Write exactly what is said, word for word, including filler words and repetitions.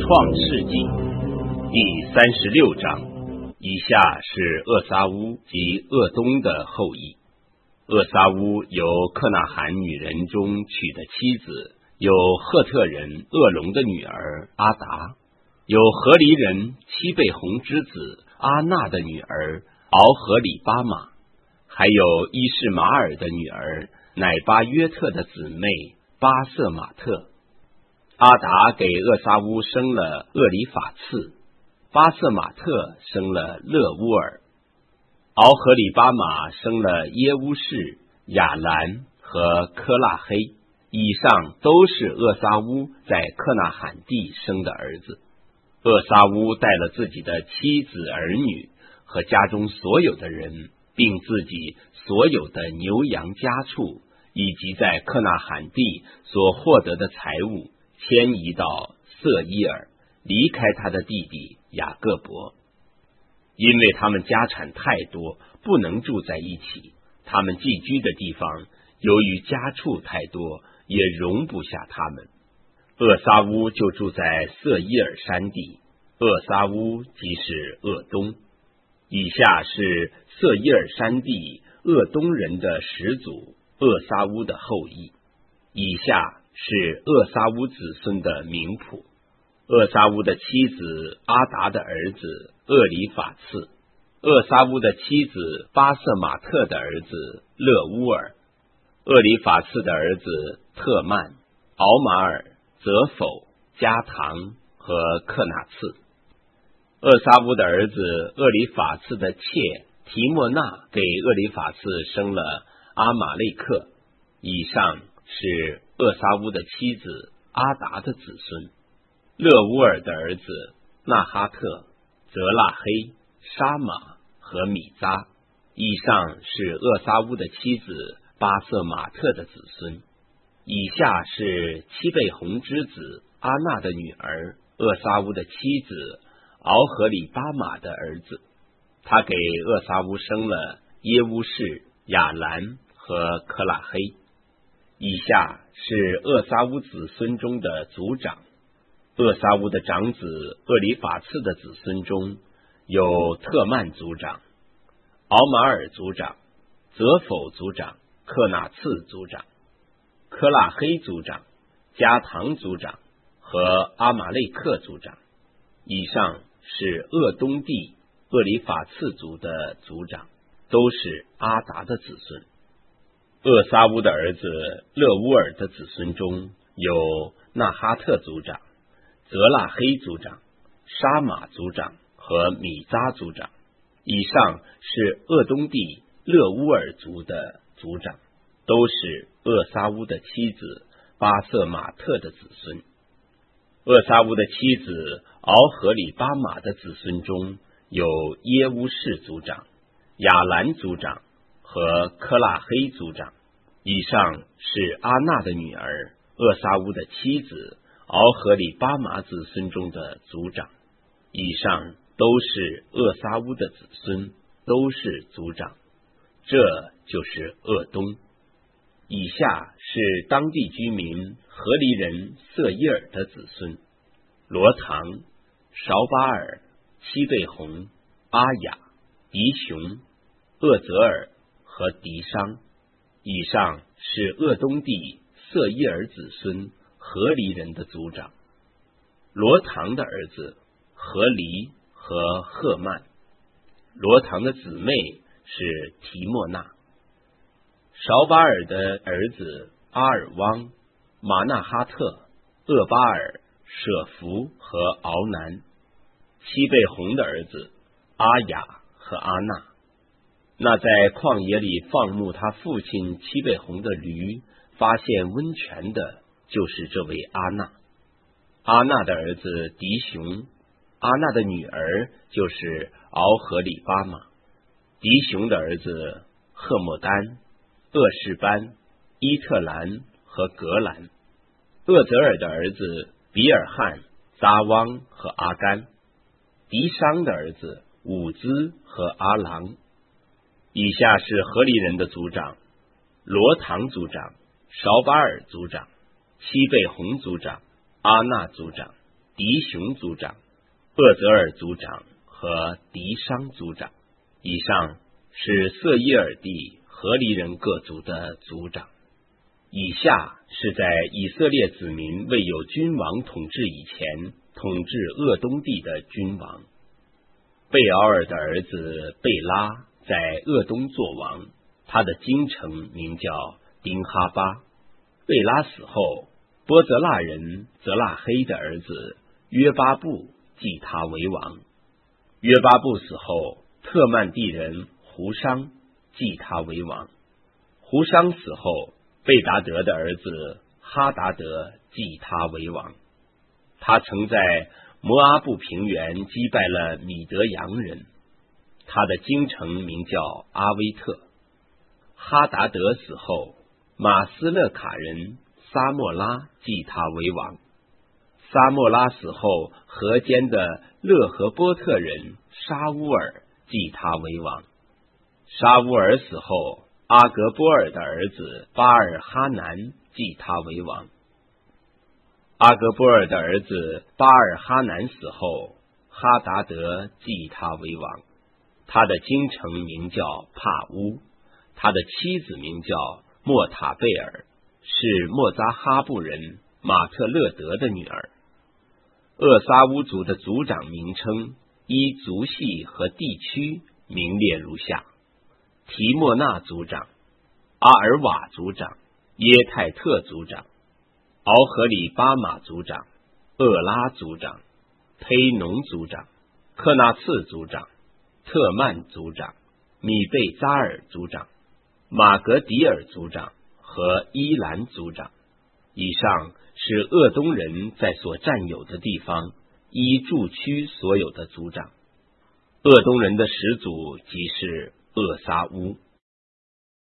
创世纪第三十六章，以下是厄撒乌及厄东的后裔。厄撒乌由克纳罕女人中娶的妻子，有赫特人厄隆的女儿阿达，有何黎人七倍红之子阿纳的女儿敖何里巴玛，还有伊士马尔的女儿乃巴约特的姊妹巴瑟马特。阿达给厄撒乌生了厄里法次，巴瑟马特生了勒乌尔，敖何里巴玛生了耶乌士、亚兰和科拉黑。以上都是厄撒乌在克纳罕地生的儿子。厄撒乌带了自己的妻子儿女和家中所有的人，并自己所有的牛羊家畜，以及在克纳罕地所获得的财物，迁移到色伊尔，离开他的弟弟雅各伯。因为他们家产太多，不能住在一起，他们寄居的地方由于家畜太多，也容不下他们。厄撒乌就住在色伊尔山地，厄撒乌即是厄东。以下是色伊尔山地厄东人的始祖厄撒乌的后裔。以下是厄撒乌子孙的名谱。厄撒乌的妻子阿达的儿子厄里法次，厄撒乌的妻子巴瑟马特的儿子勒乌尔，厄里法次的儿子特曼、敖马尔、泽否、加唐和克纳次。厄撒乌的儿子厄里法次的妾提莫纳给厄里法次生了阿玛类克。以上是厄撒乌的妻子阿达的子孙。勒乌尔的儿子纳哈特、泽拉黑、沙马和米扎。以上是厄撒乌的妻子巴瑟马特的子孙。以下是七倍红之子阿纳的女儿厄撒乌的妻子敖何里巴玛的儿子。他给厄撒乌生了耶乌士、亚兰和克拉黑。以下是厄撒乌子孙中的族长。厄撒乌的长子厄里法次的子孙中有特曼族长、敖马尔族长、泽否族长、克纳次族长、科拉黑族长、加唐族长和阿玛类克族长。以上是厄东地厄里法次族的族长，都是阿达的子孙。厄撒乌的儿子勒乌尔的子孙中有纳哈特族长、泽拉黑族长、沙马族长和米扎族长。以上是厄东地勒乌尔族的族长，都是厄撒乌的妻子巴瑟马特的子孙。厄撒乌的妻子敖何里巴玛的子孙中有耶乌士族长、亚兰族长和科拉黑族长。以上是阿纳的女儿厄撒乌的妻子敖何里巴玛子孙中的族长。以上都是厄撒乌的子孙，都是族长。这就是厄东。以下是当地居民何黎人色伊尔的子孙：罗唐、绍巴尔、七倍红、阿雅、迪雄、厄泽尔和迪商。以上是厄东地色伊尔子孙何黎人的族长。罗唐的儿子何黎和赫曼，罗唐的姊妹是提莫纳。绍巴尔的儿子阿尔汪、马纳哈特、厄巴尔、舍福和敖南。七倍红的儿子阿雅和阿纳。那在旷野里放牧他父亲七倍红的驴，发现温泉的就是这位阿纳。阿纳的儿子迪雄，阿纳的女儿就是敖何里巴玛。迪雄的儿子赫莫丹、厄士班、伊特兰和格兰。厄泽尔的儿子比尔汉、扎汪和阿甘。迪商的儿子伍兹和阿郎。以下是何黎人的族长：罗唐族长、绍巴尔族长、七倍红族长、阿纳族长。 狄雄族长、厄泽尔族长和狄商族长。以上是色耶尔地何黎人各族的族长。以下是在以色列子民未有君王统治以前统治鄂东地的君王。贝敖尔的儿子贝拉在鄂东作王，他的京城名叫丁哈巴。贝拉死后，波泽腊人泽腊黑的儿子约巴布继他为王。约巴布死后，特曼地人胡商继他为王。胡商死后，贝达德的儿子哈达德继他为王。他曾在摩阿布平原击败了米德扬人，他的京城名叫阿威特。哈达德死后，马斯勒卡人撒莫拉继他为王。撒莫拉死后，河间的勒和波特人沙乌尔继他为王。沙乌尔死后，阿格波尔的儿子巴尔哈南继他为王。阿格波尔的儿子巴尔哈南死后，哈达德继他为王。他的京城名叫帕乌，他的妻子名叫莫塔贝尔，是莫扎哈布人马特勒德的女儿。厄撒乌族的族长名称依族系和地区名列如下：提莫纳族长、阿尔瓦族长、耶泰特族长、敖合里巴马族长、厄拉族长、忒农族长、克纳次族长、特曼族长、米贝扎尔族长、马格迪尔族长和伊兰族长。以上是鄂东人在所占有的地方依驻区所有的族长。鄂东人的始祖即是厄撒乌。